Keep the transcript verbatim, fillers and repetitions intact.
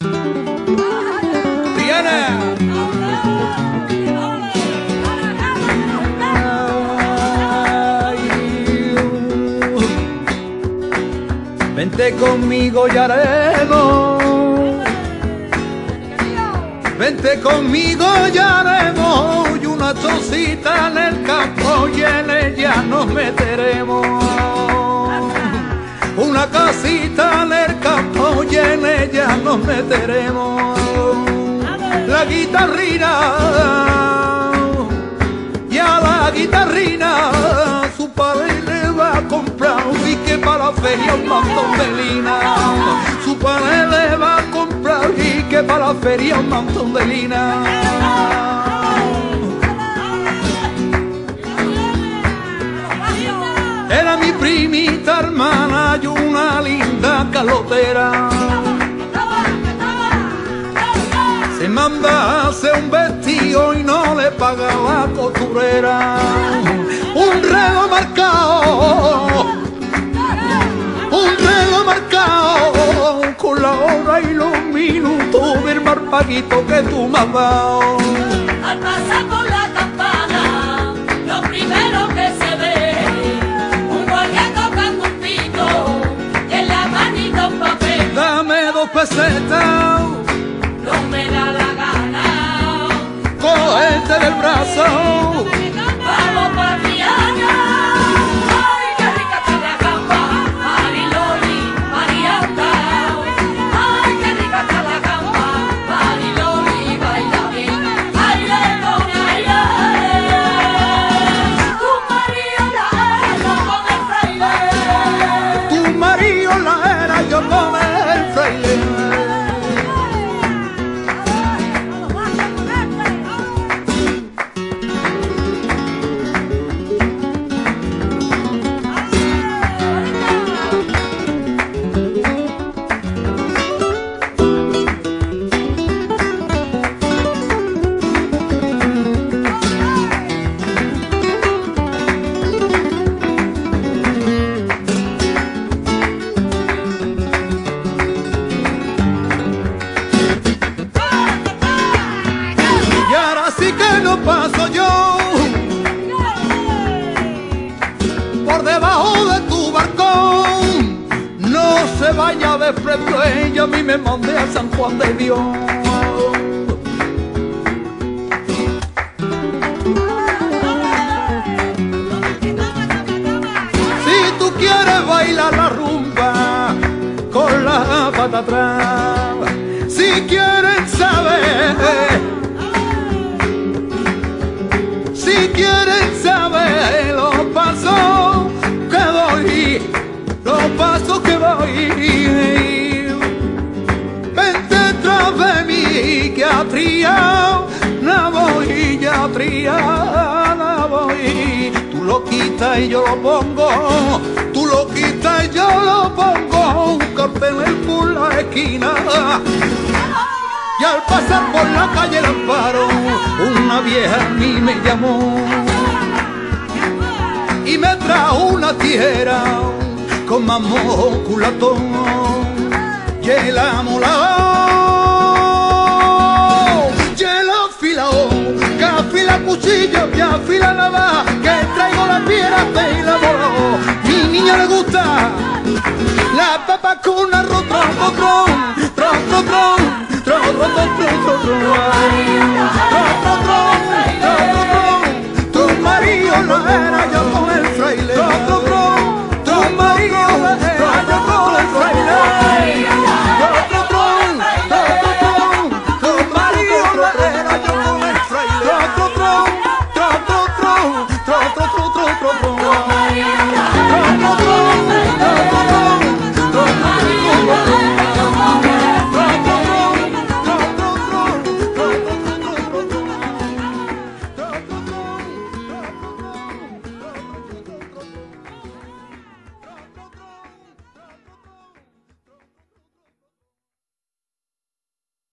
Vente conmigo y haremos, vente conmigo y haremos y una chocita en el campo y en ella nos meteremos. Una casita en el campo y en ella nos meteremos. La guitarrina y a la guitarrina su padre le va a comprar un pique para la feria, un montón de lina. Su padre le va a comprar un pique para la feria, un montón de lina. Era mi primita hermana y una linda calotera. Se manda a hacer un vestido y no le paga la costurera. Un reloj marcado, un reloj marcado, con la hora y los minutos del marpaguito que tú me has dado. Al pasar por la campana, lo primero que se ve, un guardia tocando un pito y en la manita un papel. Dame dos pesetas, no me da la gana, cógete del brazo. vamos pa' Triana. Ay, qué rica está la gamba, Mariloli, Marianta. Ay, qué rica está la gamba, Mariloli, baila bien, baila con ella. Tu marido la era con el fraile. Tu marido la era, yo con el fraile. Paso yo por debajo de tu balcón, no se vaya de frente, ella a mí me mandé a San Juan de Dios. Si tú quieres bailar la rumba con la pata atrás, si quieres saber, si quieren saber los pasos que doy, los pasos que doy, vente tras de mí que a triar, no voy, ya a triar, no voy. Tú lo quitas y yo lo pongo, tú lo quitas y yo lo pongo, un cartel por la esquina. Y al pasar por la calle El Amparo, una vieja a mí me llamó y me trajo una tijera con mamón culatón y el amolao, y el afilao, que afila cuchillo, que afila navaja, que traigo la piedra de la voló. Mi niña le gusta la papa con arroz.